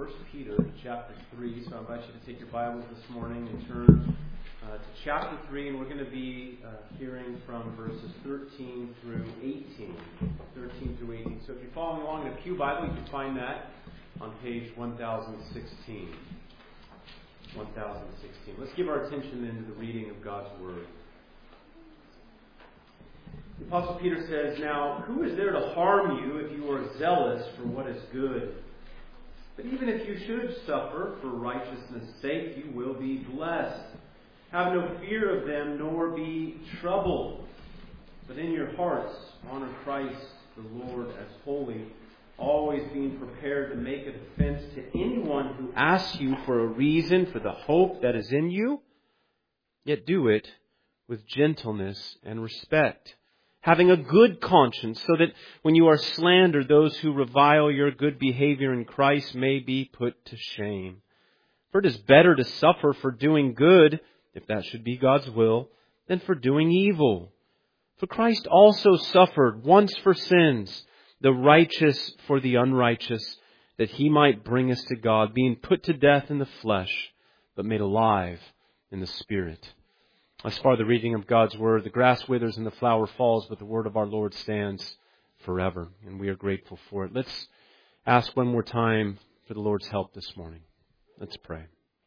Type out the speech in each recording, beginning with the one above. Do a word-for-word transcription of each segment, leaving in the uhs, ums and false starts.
First Peter chapter three. So I invite you to take your Bibles this morning and turn uh, to chapter three, and we're going to be uh, hearing from verses thirteen through eighteen. thirteen through eighteen. So if you're following along in a Pew Bible, you can find that on page one thousand sixteen. one thousand sixteen. Let's give our attention then to the reading of God's Word. The Apostle Peter says, "Now, who is there to harm you if you are zealous for what is good? But even if you should suffer for righteousness' sake, you will be blessed. Have no fear of them, nor be troubled. But in your hearts, honor Christ the Lord as holy, always being prepared to make a defense to anyone who asks you for a reason for the hope that is in you. Yet do it with gentleness and respect, having a good conscience, so that when you are slandered, those who revile your good behavior in Christ may be put to shame. For it is better to suffer for doing good, if that should be God's will, than for doing evil. For Christ also suffered once for sins, the righteous for the unrighteous, that He might bring us to God, being put to death in the flesh, but made alive in the Spirit." As far as the reading of God's Word, the grass withers and the flower falls, but the Word of our Lord stands forever, and we are grateful for it. Let's ask one more time for the Lord's help this morning. Let's pray.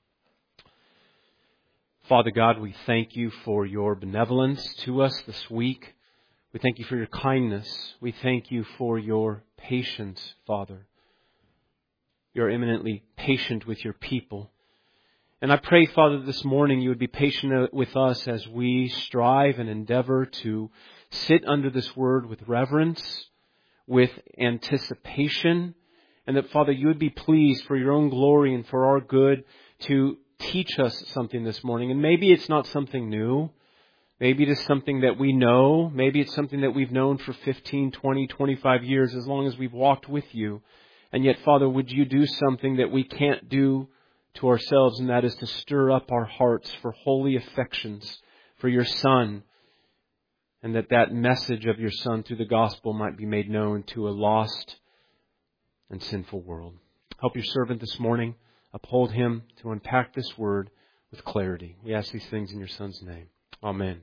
Father God, we thank You for Your benevolence to us this week. We thank You for Your kindness. We thank You for Your patience, Father. You're eminently patient with Your people. And I pray, Father, this morning You would be patient with us as we strive and endeavor to sit under this Word with reverence, with anticipation, and that, Father, You would be pleased for Your own glory and for our good to teach us something this morning. And maybe it's not something new. Maybe it is something that we know. Maybe it's something that we've known for fifteen, twenty, twenty-five years, as long as we've walked with You. And yet, Father, would You do something that we can't do to ourselves, and that is to stir up our hearts for holy affections for Your Son, and that that message of Your Son through the gospel might be made known to a lost and sinful world. Help Your servant this morning. Uphold him to unpack this Word with clarity. We ask these things in Your Son's name. Amen.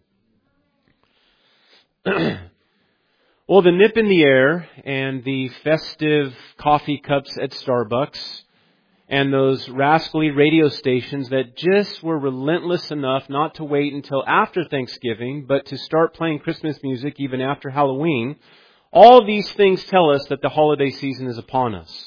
Well, the nip in the air and the festive coffee cups at Starbucks and those rascally radio stations that just were relentless enough not to wait until after Thanksgiving, but to start playing Christmas music even after Halloween. All of these things tell us that the holiday season is upon us.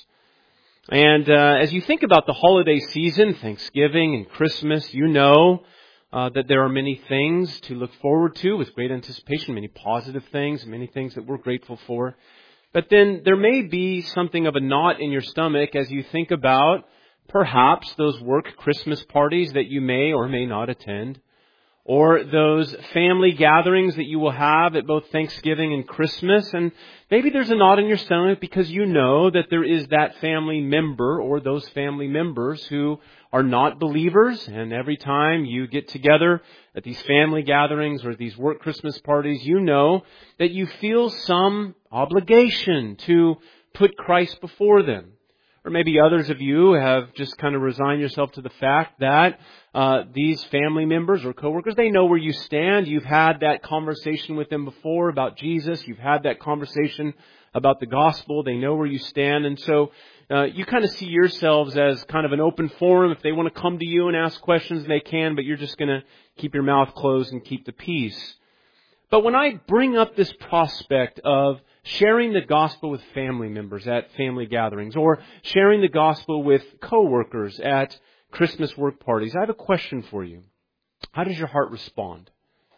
And uh, as you think about the holiday season, Thanksgiving and Christmas, you know uh, that there are many things to look forward to with great anticipation, many positive things, many things that we're grateful for. But then there may be something of a knot in your stomach as you think about perhaps those work Christmas parties that you may or may not attend, or those family gatherings that you will have at both Thanksgiving and Christmas. And maybe there's a knot in your stomach because you know that there is that family member or those family members who are not believers. And every time you get together at these family gatherings or these work Christmas parties, you know that you feel some obligation to put Christ before them. Or maybe others of you have just kind of resigned yourself to the fact that uh, these family members or coworkers, they know where you stand. You've had that conversation with them before about Jesus. You've had that conversation about the gospel. They know where you stand. And so uh, you kind of see yourselves as kind of an open forum. If they want to come to you and ask questions, they can, but you're just going to keep your mouth closed and keep the peace. But when I bring up this prospect of sharing the gospel with family members at family gatherings, or sharing the gospel with coworkers at Christmas work parties, I have a question for you. How does your heart respond?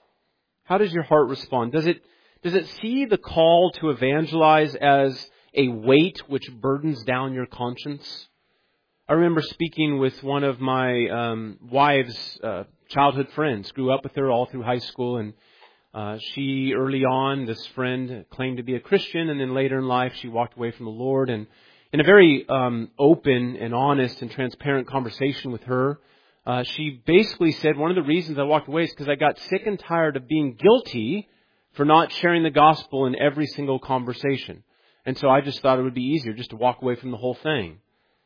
How does your heart respond? Does it does it see the call to evangelize as a weight which burdens down your conscience? I remember speaking with one of my um, wife's uh, childhood friends. Grew up with her all through high school, and Uh, she, early on, this friend claimed to be a Christian, and then later in life, she walked away from the Lord. And in a very um, open and honest and transparent conversation with her, uh, she basically said, one of the reasons I walked away is because I got sick and tired of being guilty for not sharing the gospel in every single conversation. And so I just thought it would be easier just to walk away from the whole thing.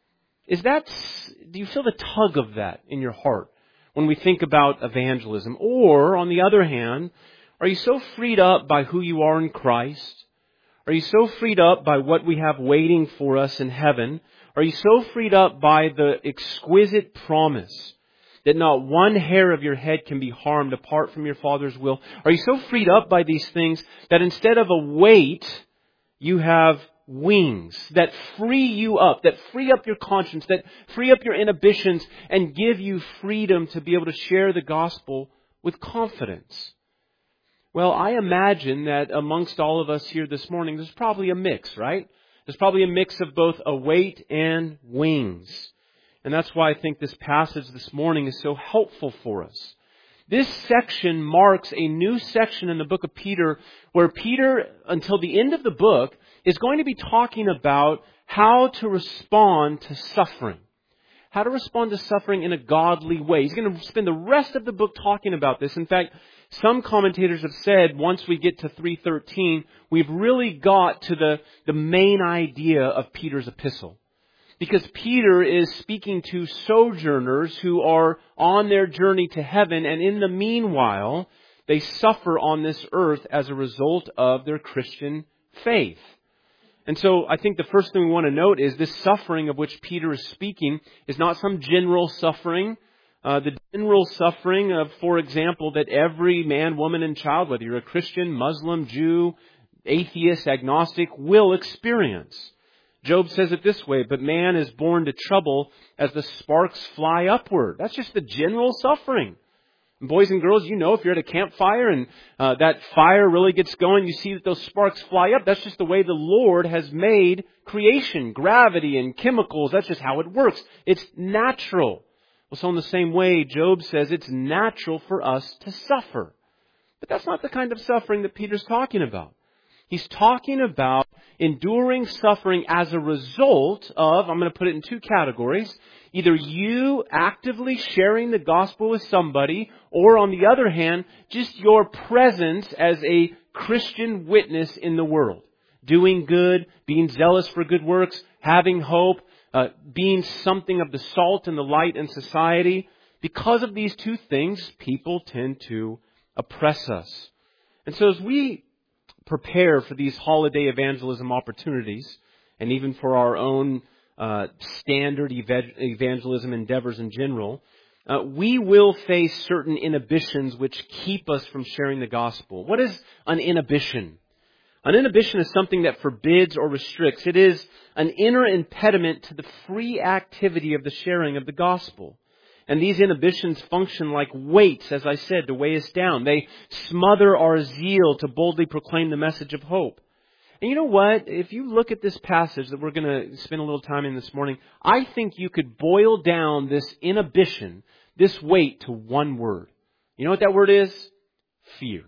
is that, do you feel the tug of that in your heart when we think about evangelism? Or, on the other hand, are you so freed up by who you are in Christ? Are you so freed up by what we have waiting for us in heaven? Are you so freed up by the exquisite promise that not one hair of your head can be harmed apart from your Father's will? Are you so freed up by these things that instead of a weight, you have wings that free you up, that free up your conscience, that free up your inhibitions and give you freedom to be able to share the gospel with confidence? Well, I imagine that amongst all of us here this morning, there's probably a mix, right? There's probably a mix of both a weight and wings. And that's why I think this passage this morning is so helpful for us. This section marks a new section in the book of Peter, where Peter, until the end of the book, is going to be talking about how to respond to suffering. How to respond to suffering in a godly way. He's going to spend the rest of the book talking about this. In fact, some commentators have said once we get to three thirteen, we've really got to the, the main idea of Peter's epistle. Because Peter is speaking to sojourners who are on their journey to heaven, and in the meanwhile, they suffer on this earth as a result of their Christian faith. And so I think the first thing we want to note is this suffering of which Peter is speaking is not some general suffering. Uh, the general suffering of, for example, that every man, woman, and child, whether you're a Christian, Muslim, Jew, atheist, agnostic, will experience. Job says it this way, but man is born to trouble as the sparks fly upward. That's just the general suffering. And boys and girls, you know, if you're at a campfire and uh, that fire really gets going, you see that those sparks fly up. That's just the way the Lord has made creation, gravity and chemicals. That's just how it works. It's natural. Well, so in the same way, Job says it's natural for us to suffer. But that's not the kind of suffering that Peter's talking about. He's talking about enduring suffering as a result of, I'm going to put it in two categories, either you actively sharing the gospel with somebody, or on the other hand, just your presence as a Christian witness in the world. Doing good, being zealous for good works, having hope, uh, being something of the salt and the light in society. Because of these two things, people tend to oppress us. And so as we prepare for these holiday evangelism opportunities, and even for our own uh, standard ev- evangelism endeavors in general, uh, we will face certain inhibitions which keep us from sharing the gospel. What is an inhibition? An inhibition is something that forbids or restricts. It is an inner impediment to the free activity of the sharing of the gospel. And these inhibitions function like weights, as I said, to weigh us down. They smother our zeal to boldly proclaim the message of hope. And you know what? If you look at this passage that we're going to spend a little time in this morning, I think you could boil down this inhibition, this weight, to one word. You know what that word is? Fear.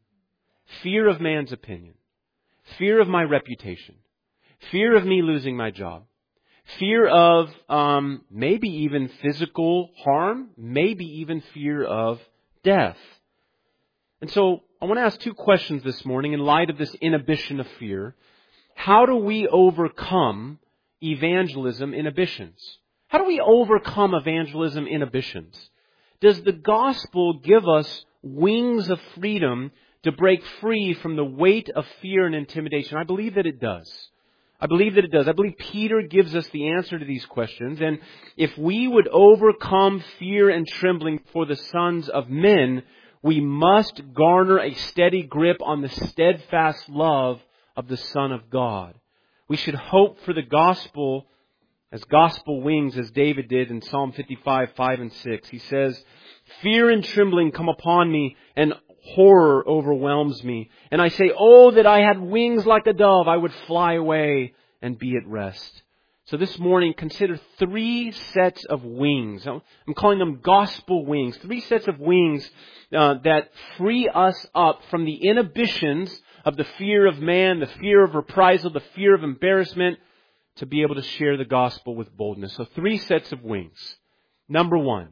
Fear of man's opinion. Fear of my reputation. Fear of me losing my job. Fear of um, maybe even physical harm, maybe even fear of death. And so I want to ask two questions this morning in light of this inhibition of fear. How do we overcome evangelism inhibitions? How do we overcome evangelism inhibitions? Does the gospel give us wings of freedom to break free from the weight of fear and intimidation? I believe that it does. I believe that it does. I believe Peter gives us the answer to these questions. And if we would overcome fear and trembling for the sons of men, we must garner a steady grip on the steadfast love of the Son of God. We should hope for the gospel as gospel wings, as David did in Psalm fifty-five, five and six. He says, "Fear and trembling come upon me, and horror overwhelms me. And I say, oh, that I had wings like a dove, I would fly away and be at rest." So this morning, consider three sets of wings. I'm calling them gospel wings. Three sets of wings uh, that free us up from the inhibitions of the fear of man, the fear of reprisal, the fear of embarrassment, to be able to share the gospel with boldness. So three sets of wings. Number one.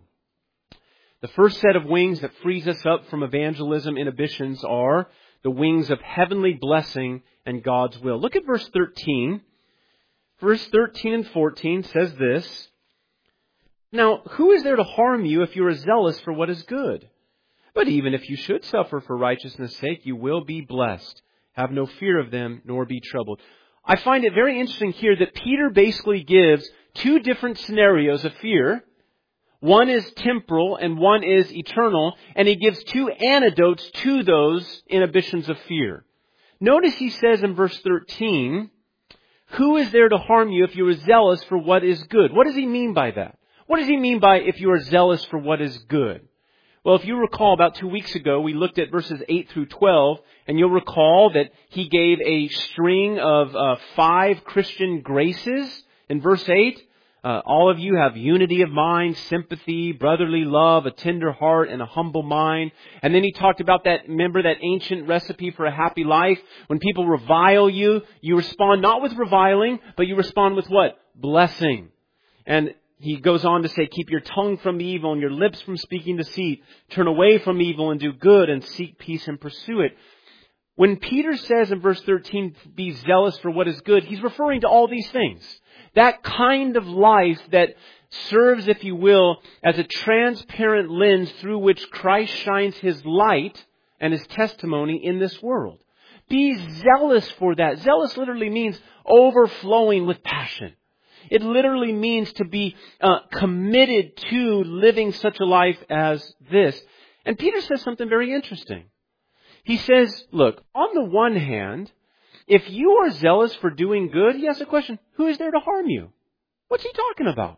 The first set of wings that frees us up from evangelism inhibitions are the wings of heavenly blessing and God's will. Look at verse thirteen. Verse thirteen and fourteen says this, Now, who is there to harm you if you are zealous for what is good? But even if you should suffer for righteousness' sake, you will be blessed. Have no fear of them, nor be troubled. I find it very interesting here that Peter basically gives two different scenarios of fear. One is temporal and one is eternal, and he gives two antidotes to those inhibitions of fear. Notice he says in verse thirteen, who is there to harm you if you are zealous for what is good? What does he mean by that? What does he mean by if you are zealous for what is good? Well, if you recall, about two weeks ago, we looked at verses eight through twelve, and you'll recall that he gave a string of uh, five Christian graces. In verse eight, uh, all of you have unity of mind, sympathy, brotherly love, a tender heart, and a humble mind. And then he talked about that, remember that ancient recipe for a happy life? When people revile you, you respond not with reviling, but you respond with what? Blessing. And he goes on to say, keep your tongue from evil and your lips from speaking deceit. Turn away from evil and do good and seek peace and pursue it. When Peter says in verse thirteen, be zealous for what is good, he's referring to all these things. That kind of life that serves, if you will, as a transparent lens through which Christ shines His light and His testimony in this world. Be zealous for that. Zealous literally means overflowing with passion. It literally means to be uh, committed to living such a life as this. And Peter says something very interesting. He says, look, on the one hand, if you are zealous for doing good, he asks a question, who is there to harm you? What's he talking about?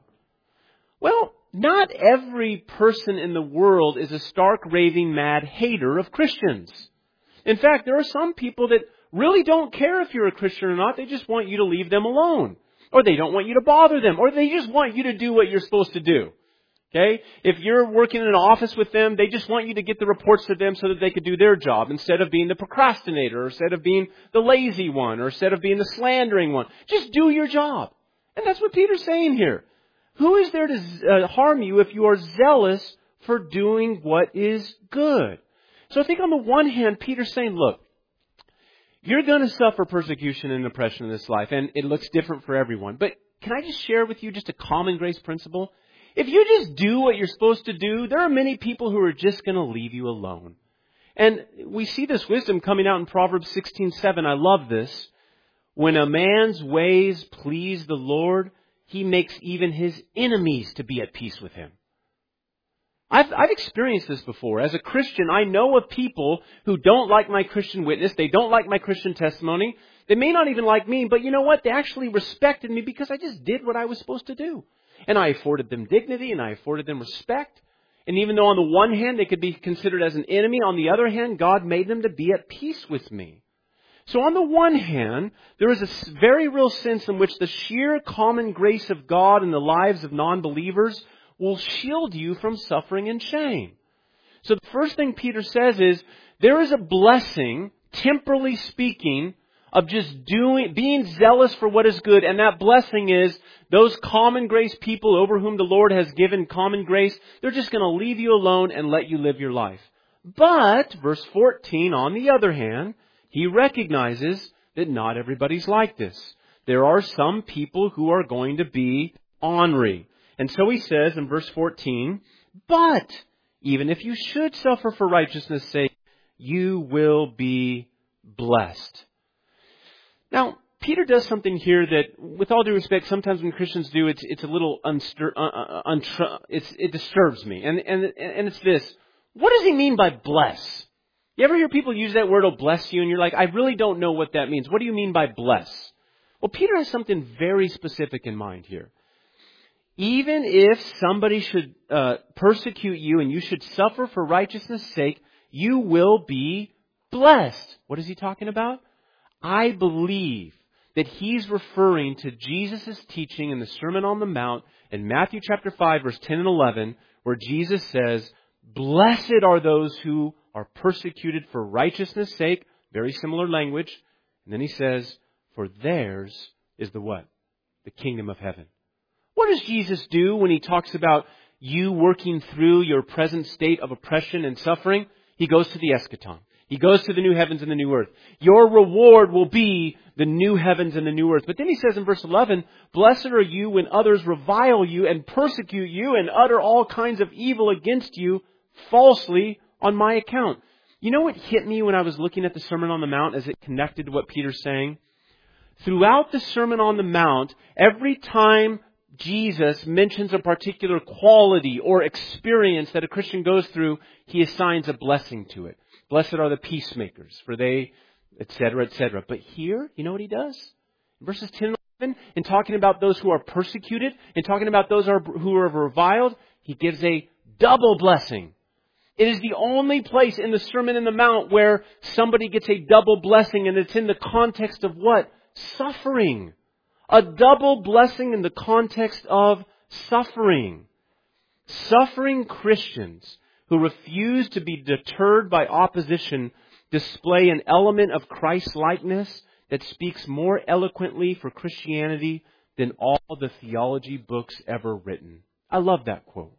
Well, not every person in the world is a stark, raving, mad hater of Christians. In fact, there are some people that really don't care if you're a Christian or not. They just want you to leave them alone. Or they don't want you to bother them. Or they just want you to do what you're supposed to do. Okay? If you're working in an office with them, they just want you to get the reports to them so that they could do their job instead of being the procrastinator, or instead of being the lazy one, or instead of being the slandering one. Just do your job. And that's what Peter's saying here. Who is there to uh, harm you if you are zealous for doing what is good? So I think on the one hand, Peter's saying, look, you're going to suffer persecution and oppression in this life, and it looks different for everyone. But can I just share with you just a common grace principle? If you just do what you're supposed to do, there are many people who are just going to leave you alone. And we see this wisdom coming out in Proverbs sixteen seven. I love this. When a man's ways please the Lord, He makes even his enemies to be at peace with him. I've, I've experienced this before. As a Christian, I know of people who don't like my Christian witness. They don't like my Christian testimony. They may not even like me, but you know what? They actually respected me because I just did what I was supposed to do. And I afforded them dignity and I afforded them respect. And even though on the one hand they could be considered as an enemy, on the other hand, God made them to be at peace with me. So on the one hand, there is a very real sense in which the sheer common grace of God in the lives of non-believers will shield you from suffering and shame. So the first thing Peter says is, there is a blessing, temporally speaking, of just doing, being zealous for what is good. And that blessing is those common grace people over whom the Lord has given common grace, they're just going to leave you alone and let you live your life. But, verse fourteen, on the other hand, he recognizes that not everybody's like this. There are some people who are going to be ornery. And so he says in verse fourteen, but even if you should suffer for righteousness' sake, you will be blessed. Now, Peter does something here that, with all due respect, sometimes when Christians do, it's it's a little unstir, uh, uh, untr- it's, it disturbs me. And, and, and it's this. What does he mean by bless? You ever hear people use that word, oh, bless you, and you're like, I really don't know what that means. What do you mean by bless? Well, Peter has something very specific in mind here. Even if somebody should uh, persecute you and you should suffer for righteousness' sake, you will be blessed. What is he talking about? I believe that he's referring to Jesus' teaching in the Sermon on the Mount in Matthew chapter five, verse ten and eleven, where Jesus says, blessed are those who are persecuted for righteousness' sake. Very similar language. And then he says, for theirs is the what? The kingdom of heaven. What does Jesus do when he talks about you working through your present state of oppression and suffering? He goes to the eschaton. He He goes to the new heavens and the new earth. Your reward will be the new heavens and the new earth. But then he says in verse eleven, blessed are you when others revile you and persecute you and utter all kinds of evil against you falsely on my account. You know what hit me when I was looking at the Sermon on the Mount as it connected to what Peter's saying? Throughout the Sermon on the Mount, every time Jesus mentions a particular quality or experience that a Christian goes through, he assigns a blessing to it. Blessed are the peacemakers, for they, et cetera, et cetera. But here, you know what he does? In verses ten and eleven, in talking about those who are persecuted, in talking about those who are reviled, he gives a double blessing. It is the only place in the Sermon on the Mount where somebody gets a double blessing, and it's in the context of what? Suffering. A double blessing in the context of suffering. Suffering Christians who refuse to be deterred by opposition display an element of Christ-likeness that speaks more eloquently for Christianity than all the theology books ever written. I love that quote.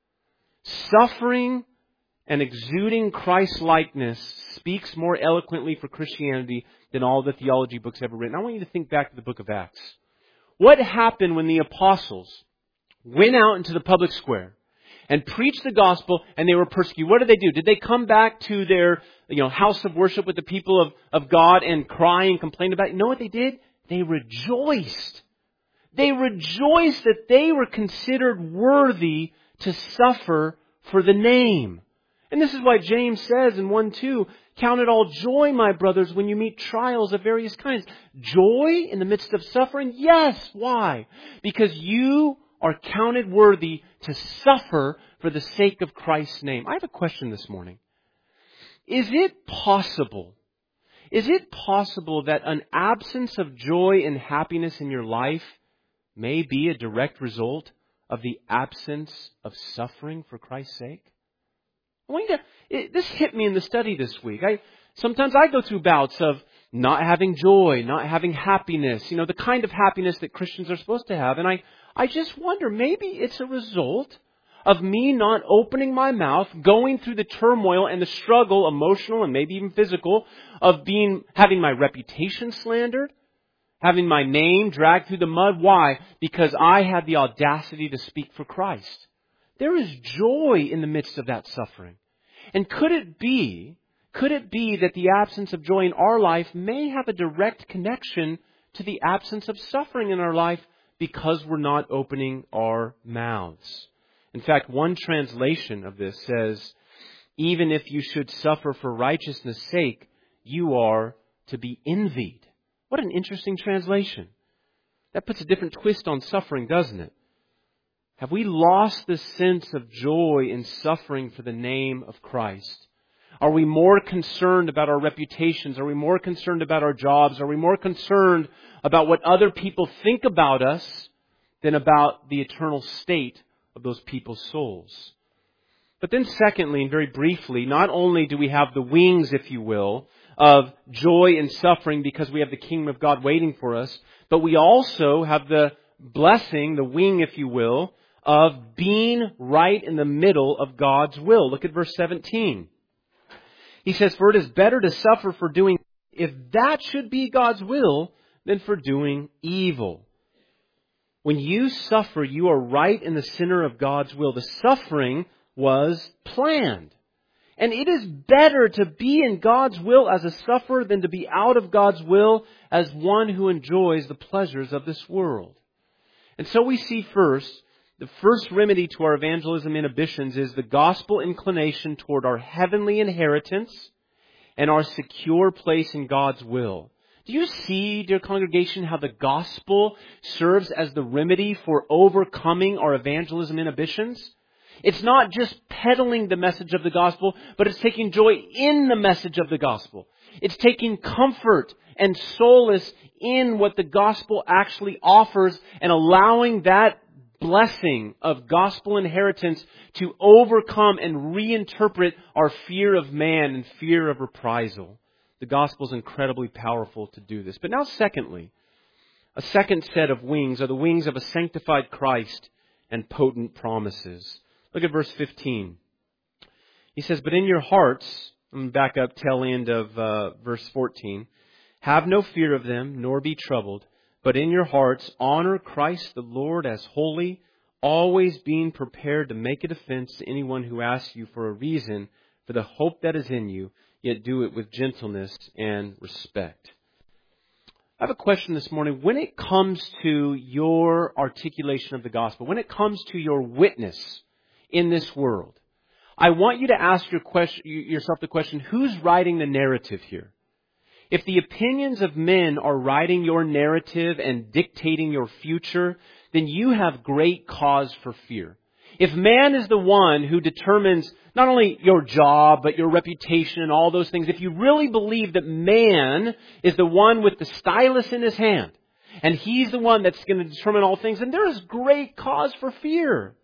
Suffering and exuding Christ-likeness speaks more eloquently for Christianity than all the theology books ever written. I want you to think back to the book of Acts. What happened when the apostles went out into the public square and preached the gospel and they were persecuted? What did they do? Did they come back to their you know, house of worship with the people of, of God and cry and complain about it? You know what they did? They rejoiced. They rejoiced that they were considered worthy to suffer for the name. And this is why James says in one two, count it all joy, my brothers, when you meet trials of various kinds. Joy in the midst of suffering? Yes. Why? Because you are counted worthy to suffer for the sake of Christ's name. I have a question this morning. Is it possible, is it possible that an absence of joy and happiness in your life may be a direct result of the absence of suffering for Christ's sake? I want you to, it, this hit me in the study this week. I sometimes I go through bouts of not having joy, not having happiness, you know, the kind of happiness that Christians are supposed to have. And I, I just wonder, maybe it's a result of me not opening my mouth, going through the turmoil and the struggle, emotional and maybe even physical, of being having my reputation slandered, having my name dragged through the mud. Why? Because I had the audacity to speak for Christ. There is joy in the midst of that suffering. And could it be, could it be that the absence of joy in our life may have a direct connection to the absence of suffering in our life because we're not opening our mouths? In fact, one translation of this says, even if you should suffer for righteousness' sake, you are to be envied. What an interesting translation. That puts a different twist on suffering, doesn't it? Have we lost the sense of joy in suffering for the name of Christ? Are we more concerned about our reputations? Are we more concerned about our jobs? Are we more concerned about what other people think about us than about the eternal state of those people's souls? But then secondly, and very briefly, not only do we have the wings, if you will, of joy in suffering because we have the kingdom of God waiting for us, but we also have the blessing, the wing, if you will, of being right in the middle of God's will. Look at verse seventeen. He says, for it is better to suffer for doing, if that should be God's will, than for doing evil. When you suffer, you are right in the center of God's will. The suffering was planned. And it is better to be in God's will as a sufferer than to be out of God's will as one who enjoys the pleasures of this world. And so we see first, the first remedy to our evangelism inhibitions is the gospel inclination toward our heavenly inheritance and our secure place in God's will. Do you see, dear congregation, how the gospel serves as the remedy for overcoming our evangelism inhibitions? It's not just peddling the message of the gospel, but it's taking joy in the message of the gospel. It's taking comfort and solace in what the gospel actually offers and allowing that blessing of gospel inheritance to overcome and reinterpret our fear of man and fear of reprisal. The gospel is incredibly powerful to do this. But now secondly, a second set of wings are the wings of a sanctified Christ and potent promises. Look at verse fifteen. He says, but in your hearts, I'm back up tail end of uh, verse fourteen. Have no fear of them, nor be troubled, but in your hearts honor Christ the Lord as holy, always being prepared to make a defense to anyone who asks you for a reason for the hope that is in you, yet do it with gentleness and respect. I have a question this morning. When it comes to your articulation of the gospel, when it comes to your witness in this world, I want you to ask your question, yourself the question, who's writing the narrative here? If the opinions of men are writing your narrative and dictating your future, then you have great cause for fear. If man is the one who determines not only your job, but your reputation and all those things, if you really believe that man is the one with the stylus in his hand, and he's the one that's going to determine all things, then there is great cause for fear.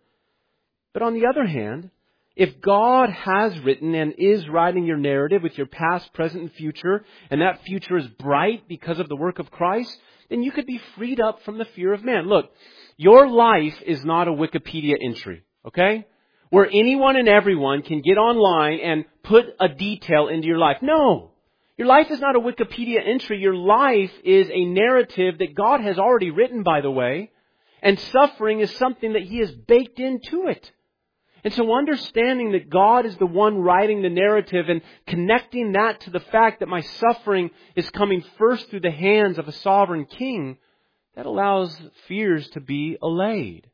But on the other hand, if God has written and is writing your narrative with your past, present, and future, and that future is bright because of the work of Christ, then you could be freed up from the fear of man. Look, your life is not a Wikipedia entry, okay? Where anyone and everyone can get online and put a detail into your life. No! Your life is not a Wikipedia entry. Your life is a narrative that God has already written, by the way, and suffering is something that He has baked into it. And so understanding that God is the one writing the narrative and connecting that to the fact that my suffering is coming first through the hands of a sovereign king, that allows fears to be allayed.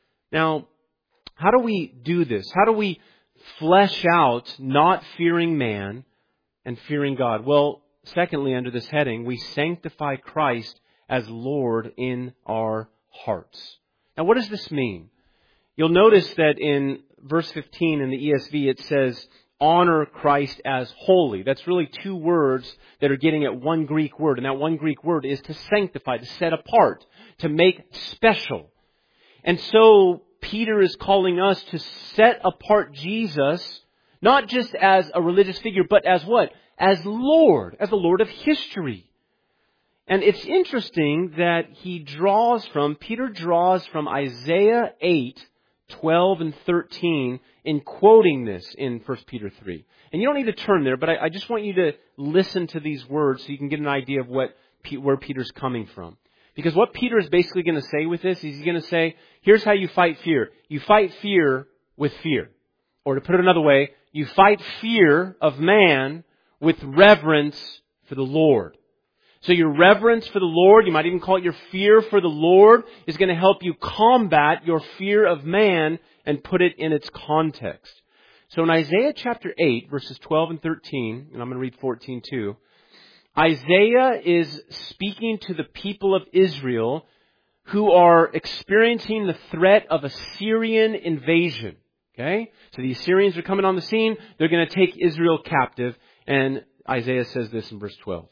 Now, how do we do this? How do we flesh out not fearing man and fearing God? Well, secondly, under this heading, we sanctify Christ as Lord in our hearts. Now, what does this mean? You'll notice that in verse fifteen in the E S V, it says, honor Christ as holy. That's really two words that are getting at one Greek word. And that one Greek word is to sanctify, to set apart, to make special. And so Peter is calling us to set apart Jesus, not just as a religious figure, but as what? As Lord, as the Lord of history. And it's interesting that he draws from, Peter draws from Isaiah eight, twelve and thirteen in quoting this in First Peter three. And you don't need to turn there, but I, I just want you to listen to these words so you can get an idea of what where Peter's coming from. Because what Peter is basically going to say with this is he's going to say, here's how you fight fear. You fight fear with fear. Or to put it another way, you fight fear of man with reverence for the Lord. So your reverence for the Lord, you might even call it your fear for the Lord, is going to help you combat your fear of man and put it in its context. So in Isaiah chapter eight, verses twelve and thirteen, and I'm going to read fourteen too, Isaiah is speaking to the people of Israel who are experiencing the threat of Assyrian invasion. Okay? So the Assyrians are coming on the scene. They're going to take Israel captive. And Isaiah says this in verse twelve.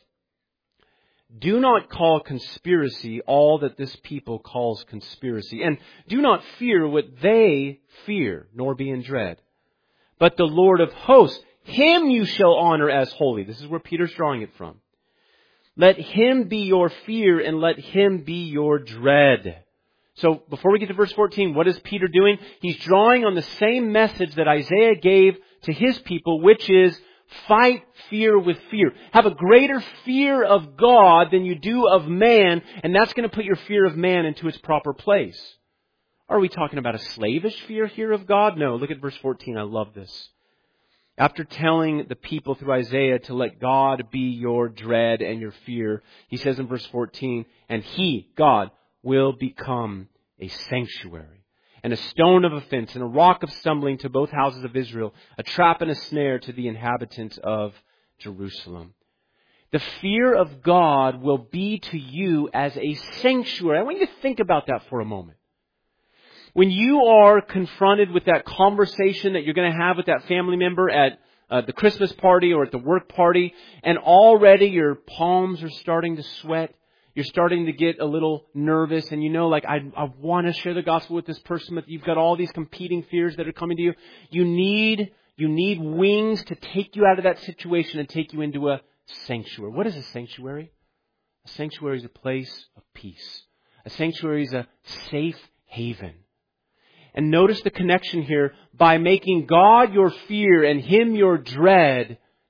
Do not call conspiracy all that this people calls conspiracy. And do not fear what they fear, nor be in dread. But the Lord of hosts, Him you shall honor as holy. This is where Peter's drawing it from. Let Him be your fear and let Him be your dread. So before we get to verse fourteen, what is Peter doing? He's drawing on the same message that Isaiah gave to his people, which is fight fear with fear. Have a greater fear of God than you do of man, and that's going to put your fear of man into its proper place. Are we talking about a slavish fear here of God? No, look at verse fourteen. I love this. After telling the people through Isaiah to let God be your dread and your fear, he says in verse fourteen, and He, God, will become a sanctuary, and a stone of offense, and a rock of stumbling to both houses of Israel, a trap and a snare to the inhabitants of Jerusalem. The fear of God will be to you as a sanctuary. I want you to think about that for a moment. When you are confronted with that conversation that you're going to have with that family member at uh, the Christmas party or at the work party, and already your palms are starting to sweat, you're starting to get a little nervous, and you know, like, I, I want to share the gospel with this person, but you've got all these competing fears that are coming to you. You need, you need wings to take you out of that situation and take you into a sanctuary. What is a sanctuary? A sanctuary is a place of peace. A sanctuary is a safe haven. And notice the connection here. By making God your fear and Him your dread,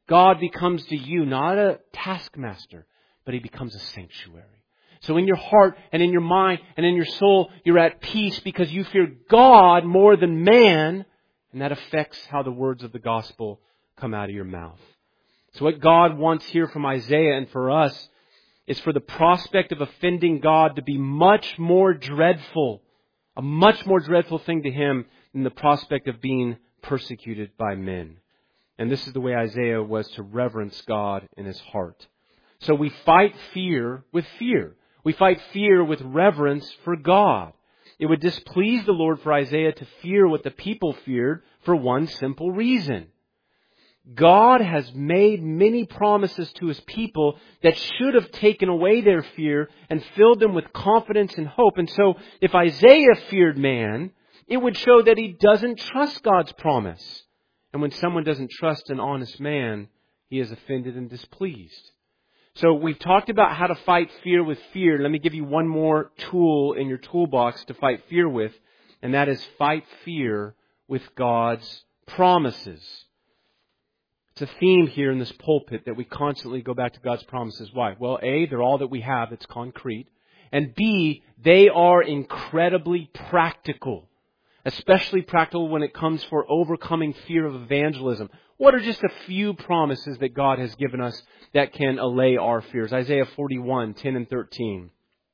God becomes to you not a taskmaster, but He becomes a sanctuary. So in your heart and in your mind and in your soul, you're at peace because you fear God more than man. And that affects how the words of the gospel come out of your mouth. So what God wants here from Isaiah and for us is for the prospect of offending God to be much more dreadful, a much more dreadful thing to Him than the prospect of being persecuted by men. And this is the way Isaiah was to reverence God in his heart. So we fight fear with fear. We fight fear with reverence for God. It would displease the Lord for Isaiah to fear what the people feared for one simple reason. God has made many promises to His people that should have taken away their fear and filled them with confidence and hope. And so if Isaiah feared man, it would show that he doesn't trust God's promise. And when someone doesn't trust an honest man, he is offended and displeased. So we've talked about how to fight fear with fear. Let me give you one more tool in your toolbox to fight fear with, and that is fight fear with God's promises. It's a theme here in this pulpit that we constantly go back to God's promises. Why? Well, A, they're all that we have that's concrete. And B, they are incredibly practical. Especially practical when it comes for overcoming fear of evangelism. What are just a few promises that God has given us that can allay our fears? Isaiah forty-one, ten and thirteen.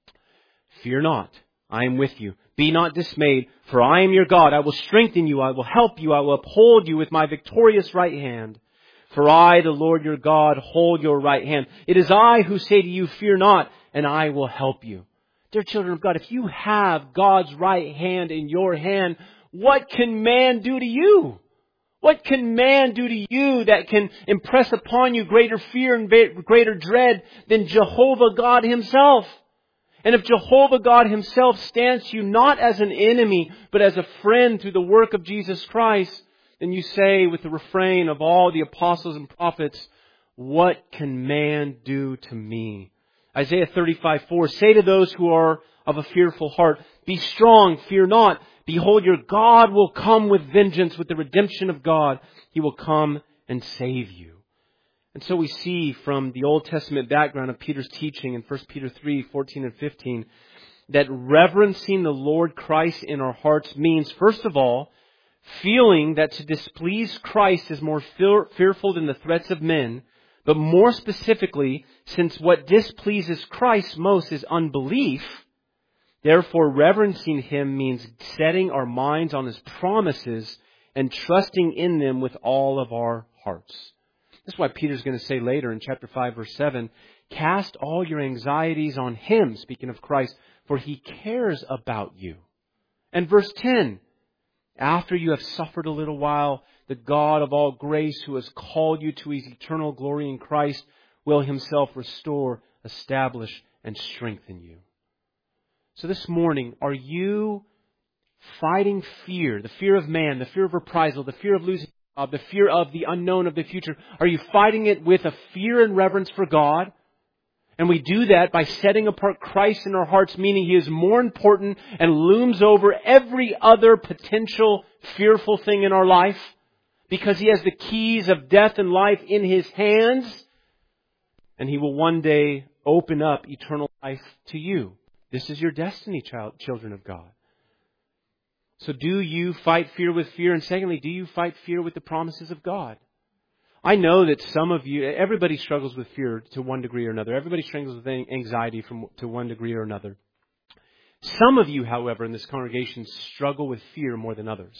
Fear not, I am with you. Be not dismayed, for I am your God. I will strengthen you, I will help you, I will uphold you with my victorious right hand. For I, the Lord your God, hold your right hand. It is I who say to you, fear not, and I will help you. Dear children of God, if you have God's right hand in your hand, what can man do to you? What can man do to you that can impress upon you greater fear and greater dread than Jehovah God Himself? And if Jehovah God Himself stands to you not as an enemy, but as a friend through the work of Jesus Christ, then you say with the refrain of all the apostles and prophets, what can man do to me? Isaiah thirty-five four, say to those who are of a fearful heart, be strong, fear not. Behold, your God will come with vengeance, with the redemption of God. He will come and save you. And so we see from the Old Testament background of Peter's teaching in First Peter three, fourteen and fifteen, that reverencing the Lord Christ in our hearts means, first of all, feeling that to displease Christ is more fear- fearful than the threats of men. But more specifically, since what displeases Christ most is unbelief, therefore reverencing Him means setting our minds on His promises and trusting in them with all of our hearts. That's why Peter's going to say later in chapter five, verse seven, cast all your anxieties on Him, speaking of Christ, for He cares about you. And verse ten, after you have suffered a little while, the God of all grace, who has called you to His eternal glory in Christ, will Himself restore, establish, and strengthen you. So this morning, are you fighting fear, the fear of man, the fear of reprisal, the fear of losing a job, the fear of the unknown of the future? Are you fighting it with a fear and reverence for God? And we do that by setting apart Christ in our hearts, meaning He is more important and looms over every other potential fearful thing in our life, because He has the keys of death and life in His hands, and He will one day open up eternal life to you. This is your destiny, child, children of God. So do you fight fear with fear? And secondly, do you fight fear with the promises of God? I know that some of you, everybody struggles with fear to one degree or another. Everybody struggles with anxiety from to one degree or another. Some of you, however, in this congregation struggle with fear more than others.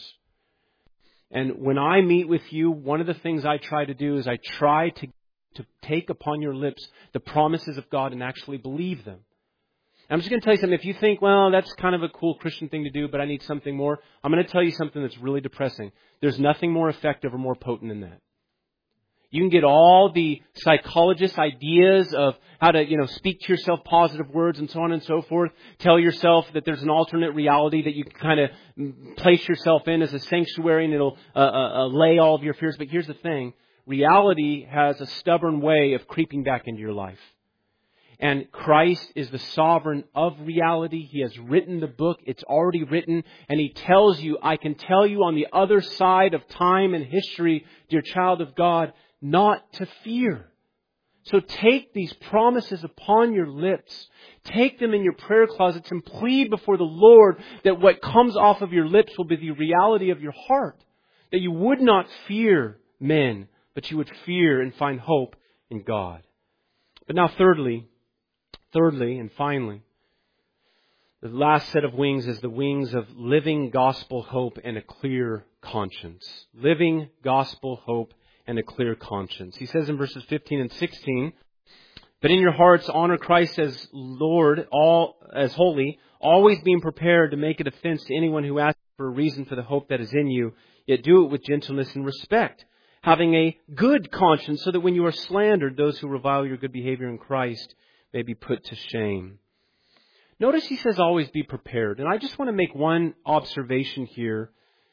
And when I meet with you, one of the things I try to do is I try to, to take upon your lips the promises of God and actually believe them. I'm just going to tell you something. If you think, well, that's kind of a cool Christian thing to do, but I need something more, I'm going to tell you something that's really depressing. There's nothing more effective or more potent than that. You can get all the psychologist ideas of how to, you know, speak to yourself positive words and so on and so forth. Tell yourself that there's an alternate reality that you can kind of place yourself in as a sanctuary and it'll uh, uh, allay all of your fears. But here's the thing. Reality has a stubborn way of creeping back into your life. And Christ is the sovereign of reality. He has written the book. It's already written. And He tells you, I can tell you on the other side of time and history, dear child of God, not to fear. So take these promises upon your lips. Take them in your prayer closets and plead before the Lord that what comes off of your lips will be the reality of your heart. That you would not fear men, but you would fear and find hope in God. But now thirdly, thirdly and finally, the last set of wings is the wings of living gospel hope and a clear conscience. Living gospel hope and a clear conscience. He says in verses fifteen and sixteen, "But in your hearts honor Christ as Lord, all as holy, always being prepared to make a defense to anyone who asks for a reason for the hope that is in you, yet do it with gentleness and respect, having a good conscience, so that when you are slandered, those who revile your good behavior in Christ may be put to shame." Notice he says always be prepared. And I just want to make one observation here.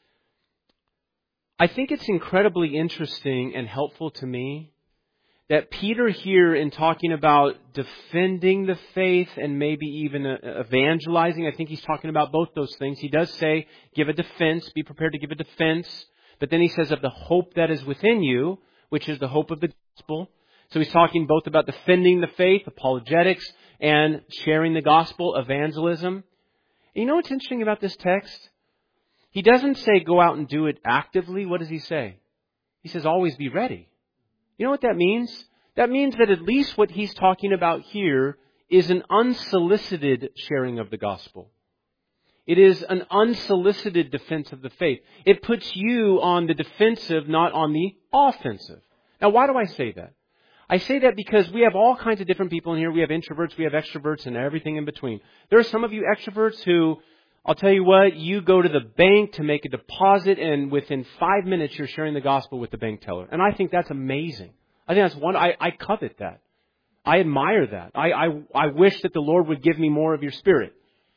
I think it's incredibly interesting and helpful to me that Peter here, in talking about defending the faith and maybe even evangelizing, I think he's talking about both those things. He does say, give a defense, be prepared to give a defense. But then he says of the hope that is within you, which is the hope of the gospel. So he's talking both about defending the faith, apologetics, and sharing the gospel, evangelism. And you know what's interesting about this text? He doesn't say go out and do it actively. What does he say? He says always be ready. You know what that means? That means that at least what he's talking about here is an unsolicited sharing of the gospel. It is an unsolicited defense of the faith. It puts you on the defensive, not on the offensive. Now, why do I say that? I say that because we have all kinds of different people in here. We have introverts, we have extroverts, and everything in between. There are some of you extroverts who, I'll tell you what, you go to the bank to make a deposit, and within five minutes you're sharing the gospel with the bank teller. And I think that's amazing. I think that's one, I, I covet that. I admire that. I, I, I wish that the Lord would give me more of your spirit.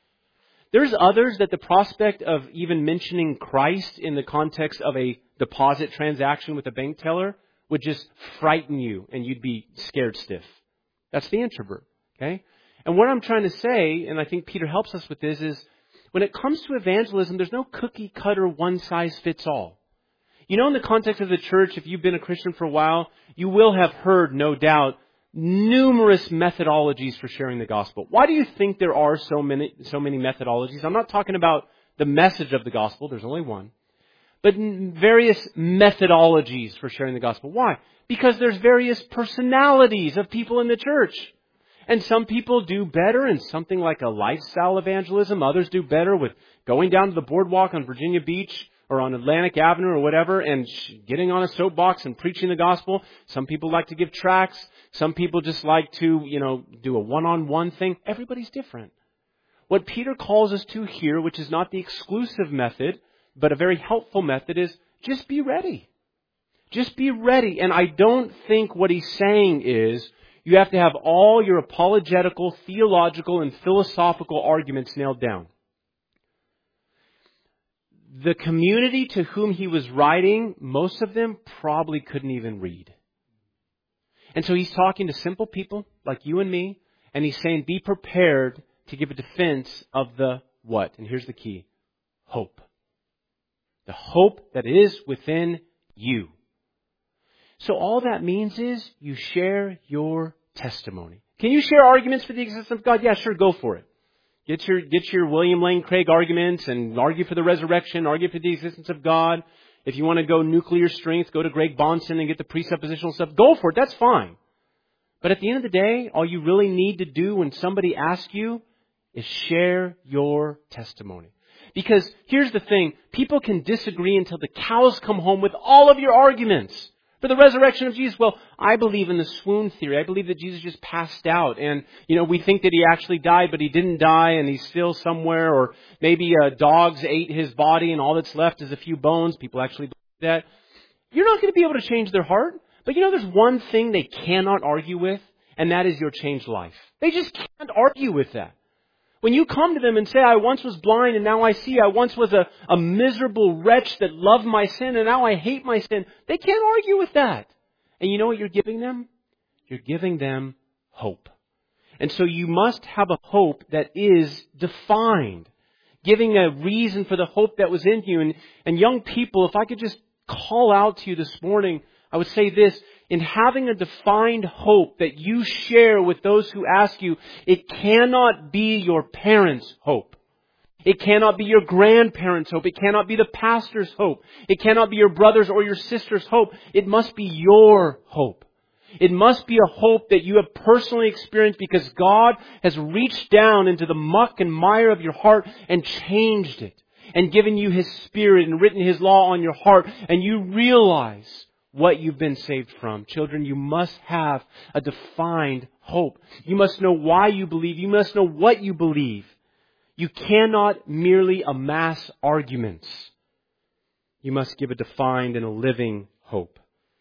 There's others that the prospect of even mentioning Christ in the context of a deposit transaction with a bank teller would just frighten you and you'd be scared stiff. That's the introvert. Okay? And what I'm trying to say, and I think Peter helps us with this, is when it comes to evangelism, there's no cookie cutter one size fits all. You know, in the context of the church, if you've been a Christian for a while, you will have heard, no doubt, numerous methodologies for sharing the gospel. Why do you think there are so many, so many methodologies? I'm not talking about the message of the gospel. There's only one. But various methodologies for sharing the gospel. Why? Because there's various personalities of people in the church. And some people do better in something like a lifestyle evangelism. Others do better with going down to the boardwalk on Virginia Beach or on Atlantic Avenue or whatever and getting on a soapbox and preaching the gospel. Some people like to give tracts. Some people just like to, you know, do a one-on-one thing. Everybody's different. What Peter calls us to here, which is not the exclusive method, but a very helpful method, is just be ready. Just be ready. And I don't think what he's saying is you have to have all your apologetical, theological, and philosophical arguments nailed down. The community to whom he was writing, most of them probably couldn't even read. And so he's talking to simple people like you and me, and he's saying be prepared to give a defense of the what? And here's the key. Hope. The hope that is within you. So all that means is you share your testimony. Can you share arguments for the existence of God? Yeah, sure, go for it. Get your, get your William Lane Craig arguments and argue for the resurrection, argue for the existence of God. If you want to go nuclear strength, go to Greg Bonson and get the presuppositional stuff. Go for it. That's fine. But at the end of the day, all you really need to do when somebody asks you is share your testimony. Because here's the thing. People can disagree until the cows come home with all of your arguments. For the resurrection of Jesus, well, I believe in the swoon theory. I believe that Jesus just passed out. And, you know, we think that he actually died, but he didn't die and he's still somewhere. Or maybe uh, dogs ate his body and all that's left is a few bones. People actually believe that. You're not going to be able to change their heart. But, you know, there's one thing they cannot argue with, and that is your changed life. They just can't argue with that. When you come to them and say, I once was blind and now I see, I once was a, a miserable wretch that loved my sin and now I hate my sin, they can't argue with that. And you know what you're giving them? You're giving them hope. And so you must have a hope that is defined, giving a reason for the hope that was in you. And, and young people, if I could just call out to you this morning, I would say this, in having a defined hope that you share with those who ask you, it cannot be your parents' hope. It cannot be your grandparents' hope. It cannot be the pastor's hope. It cannot be your brother's or your sister's hope. It must be your hope. It must be a hope that you have personally experienced because God has reached down into the muck and mire of your heart and changed it and given you His Spirit and written His law on your heart, and you realize what you've been saved from. Children, you must have a defined hope. You must know why you believe. You must know what you believe. You cannot merely amass arguments. You must give a defined and a living hope.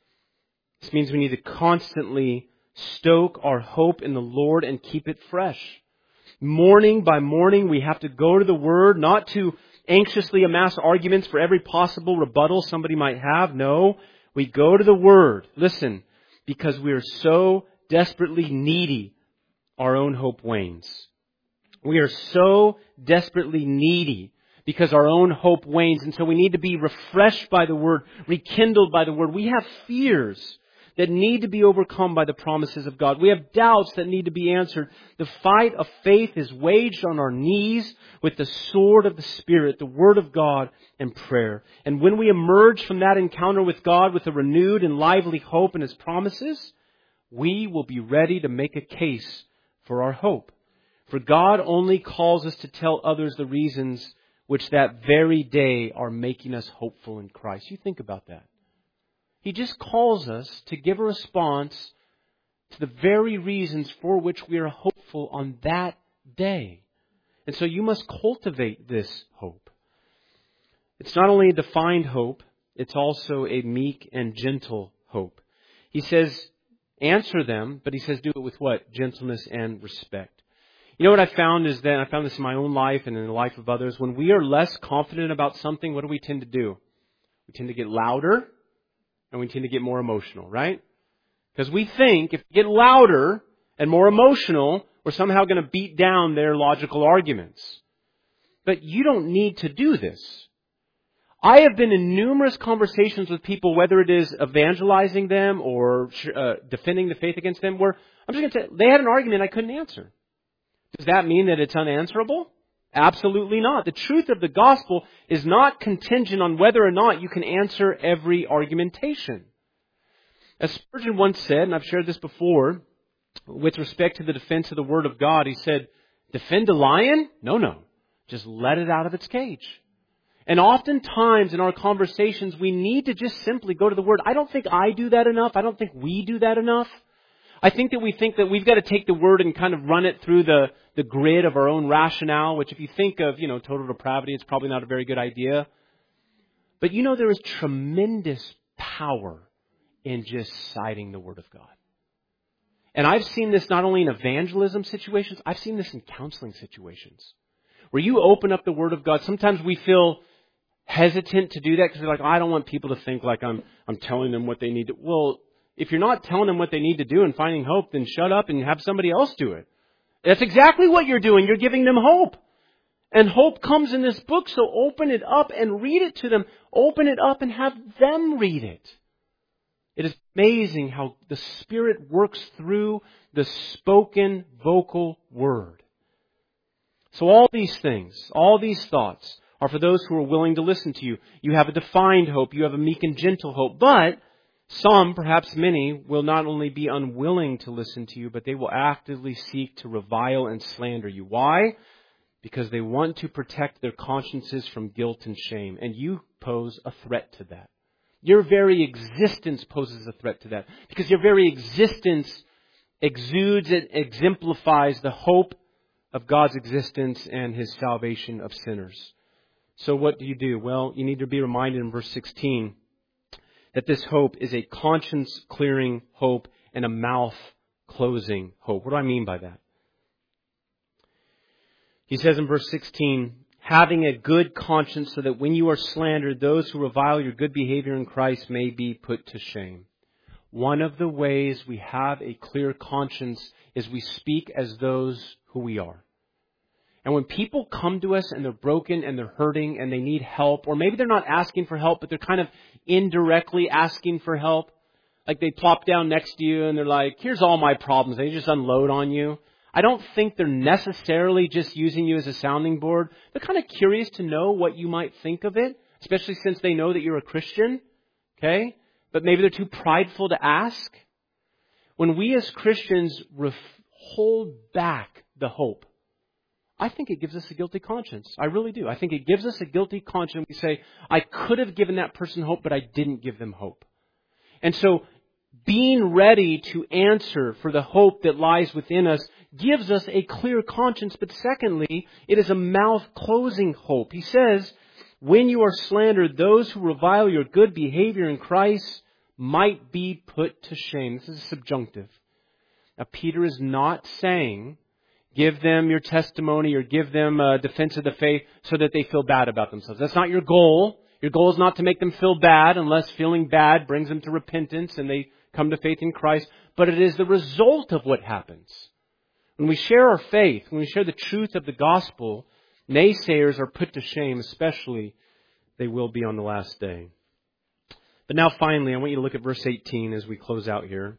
This means we need to constantly stoke our hope in the Lord and keep it fresh. Morning by morning, we have to go to the Word, not to anxiously amass arguments for every possible rebuttal somebody might have. No, we go to the Word. Listen, because we are so desperately needy, our own hope wanes. We are so desperately needy because our own hope wanes. And so we need to be refreshed by the Word, rekindled by the Word. We have fears that need to be overcome by the promises of God. We have doubts that need to be answered. The fight of faith is waged on our knees with the sword of the Spirit, the Word of God, and prayer. And when we emerge from that encounter with God with a renewed and lively hope in His promises, we will be ready to make a case for our hope. For God only calls us to tell others the reasons which that very day are making us hopeful in Christ. You think about that. He just calls us to give a response to the very reasons for which we are hopeful on that day. And so you must cultivate this hope. It's not only a defined hope, it's also a meek and gentle hope. He says, answer them, but he says do it with what? Gentleness and respect. You know what I found is that, I found this in my own life and in the life of others, when we are less confident about something, what do we tend to do? We tend to get louder. And we tend to get more emotional, right? Because we think if we get louder and more emotional, we're somehow going to beat down their logical arguments. But you don't need to do this. I have been in numerous conversations with people, whether it is evangelizing them or uh, defending the faith against them, where I'm just going to say, they had an argument I couldn't answer. Does that mean that it's unanswerable? Absolutely not. The truth of the gospel is not contingent on whether or not you can answer every argumentation. As Spurgeon once said, and I've shared this before, with respect to the defense of the Word of God, he said, defend a lion? No, no. Just let it out of its cage. And oftentimes in our conversations, we need to just simply go to the Word. I don't think I do that enough. I don't think we do that enough. I think that we think that we've got to take the Word and kind of run it through the, the grid of our own rationale, which if you think of, you know, total depravity, it's probably not a very good idea. But you know, there is tremendous power in just citing the Word of God. And I've seen this not only in evangelism situations, I've seen this in counseling situations. Where you open up the Word of God, sometimes we feel hesitant to do that because we're like, oh, I don't want people to think like I'm I'm telling them what they need to. Well, if you're not telling them what they need to do and finding hope, then shut up and have somebody else do it. That's exactly what you're doing. You're giving them hope. And hope comes in this book, so open it up and read it to them. Open it up and have them read it. It is amazing how the Spirit works through the spoken vocal word. So all these things, all these thoughts are for those who are willing to listen to you. You have a defined hope. You have a meek and gentle hope. But some, perhaps many, will not only be unwilling to listen to you, but they will actively seek to revile and slander you. Why? Because they want to protect their consciences from guilt and shame. And you pose a threat to that. Your very existence poses a threat to that. Because your very existence exudes and exemplifies the hope of God's existence and His salvation of sinners. So what do you do? Well, you need to be reminded in verse sixteen that this hope is a conscience-clearing hope and a mouth-closing hope. What do I mean by that? He says in verse sixteen, having a good conscience so that when you are slandered, those who revile your good behavior in Christ may be put to shame. One of the ways we have a clear conscience is we speak as those who we are. And when people come to us and they're broken and they're hurting and they need help, or maybe they're not asking for help, but they're kind of indirectly asking for help, Like they plop down next to you and they're like, here's all my problems. They just unload on you. I don't think they're necessarily just using you as a sounding board. They're kind of curious to know what you might think of it, especially since they know that you're a Christian. Okay? But maybe they're too prideful to ask. When we as Christians ref- hold back the hope, I think it gives us a guilty conscience. I really do. I think it gives us a guilty conscience. We say, I could have given that person hope, but I didn't give them hope. And so being ready to answer for the hope that lies within us gives us a clear conscience. But secondly, it is a mouth-closing hope. He says, when you are slandered, those who revile your good behavior in Christ might be put to shame. This is subjunctive. Now, Peter is not saying, give them your testimony or give them a defense of the faith so that they feel bad about themselves. That's not your goal. Your goal is not to make them feel bad unless feeling bad brings them to repentance and they come to faith in Christ. But it is the result of what happens. When we share our faith, when we share the truth of the gospel, naysayers are put to shame, especially they will be on the last day. But now finally, I want you to look at verse eighteen as we close out here.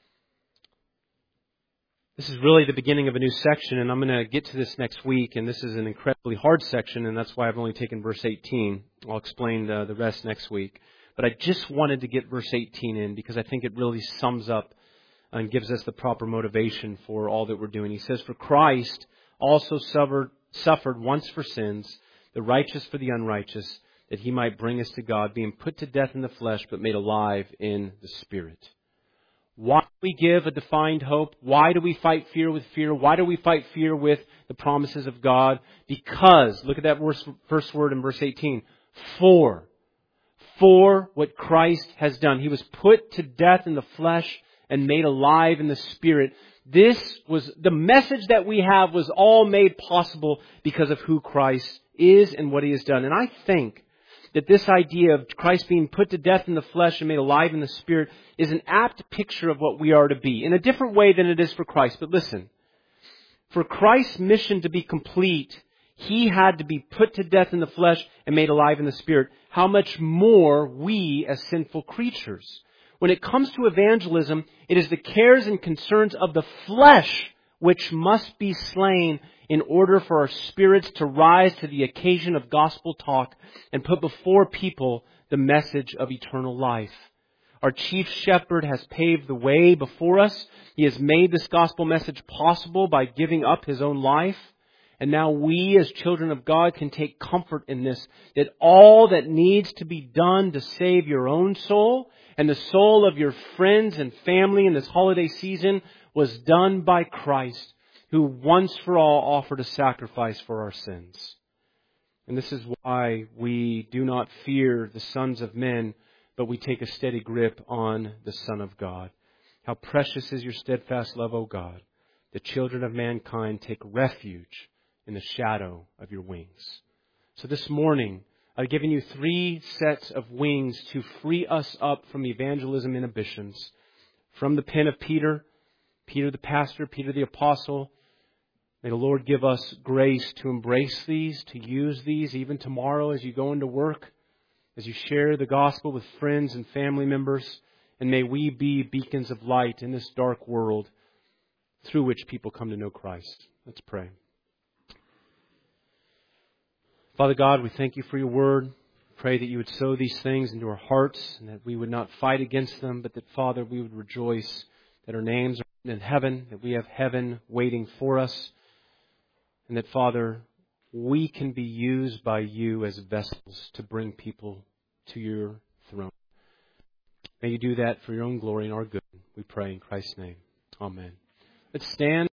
This is really the beginning of a new section, and I'm going to get to this next week, and this is an incredibly hard section, and that's why I've only taken verse eighteen. I'll explain the, the rest next week. But I just wanted to get verse eighteen in because I think it really sums up and gives us the proper motivation for all that we're doing. He says, for Christ also suffered, suffered once for sins, the righteous for the unrighteous, that He might bring us to God, being put to death in the flesh, but made alive in the Spirit. Why do we give a defined hope? Why do we fight fear with fear? Why do we fight fear with the promises of God? Because, look at that first word in verse eighteen, for. For what Christ has done. He was put to death in the flesh and made alive in the Spirit. This was, the message that we have was all made possible because of who Christ is and what He has done. And I think that this idea of Christ being put to death in the flesh and made alive in the Spirit is an apt picture of what we are to be, in a different way than it is for Christ. But listen, for Christ's mission to be complete, He had to be put to death in the flesh and made alive in the Spirit. How much more we as sinful creatures? When it comes to evangelism, it is the cares and concerns of the flesh which must be slain in order for our spirits to rise to the occasion of gospel talk and put before people the message of eternal life. Our chief shepherd has paved the way before us. He has made this gospel message possible by giving up His own life. And now we as children of God can take comfort in this, that all that needs to be done to save your own soul and the soul of your friends and family in this holiday season was done by Christ, who once for all offered a sacrifice for our sins. And this is why we do not fear the sons of men, but we take a steady grip on the Son of God. How precious is your steadfast love, O God. The children of mankind take refuge in the shadow of your wings. So this morning, I've given you three sets of wings to free us up from evangelism inhibitions. From the pen of Peter, Peter the pastor, Peter the apostle. May the Lord give us grace to embrace these, to use these even tomorrow as you go into work, as you share the gospel with friends and family members. And may we be beacons of light in this dark world through which people come to know Christ. Let's pray. Father God, we thank You for Your word. Pray that You would sow these things into our hearts and that we would not fight against them, but that, Father, we would rejoice that our names are written in heaven, that we have heaven waiting for us, and that, Father, we can be used by You as vessels to bring people to Your throne. May You do that for Your own glory and our good. We pray in Christ's name. Amen. Let's stand.